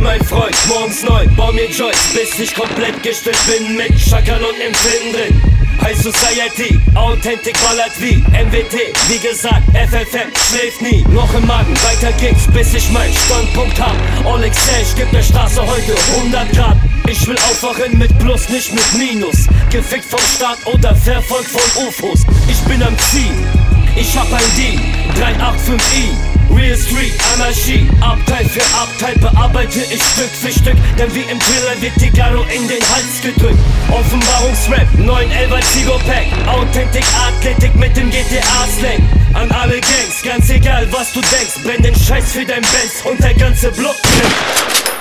mein Freund, morgens 9, bau mir Joints, bis ich komplett gestört bin mit Schakal und Empfinden drin. High Society, Authentic ballert wie MWT, wie gesagt, FFM schläft nie. Noch im Magen, weiter geht's, bis ich meinen Standpunkt hab. All Exchange gibt der Straße heute 100 Grad. Ich will aufwachen mit Plus, nicht mit Minus. Gefickt vom Staat oder verfolgt von UFOs. Ich bin am Ziel, ich hab ein D, 385i. Real Street Anarchie, Abteil für Abteil bearbeite ich Stück für Stück, denn wie im Thriller wird die Garo in den Hals gedrückt. Offenbarungsrap, 911er Zigo Pack, Authentic Athletik mit dem GTA-Slang. An alle Gangs, ganz egal was du denkst, brenn den Scheiß für dein Benz und der ganze Block brennt.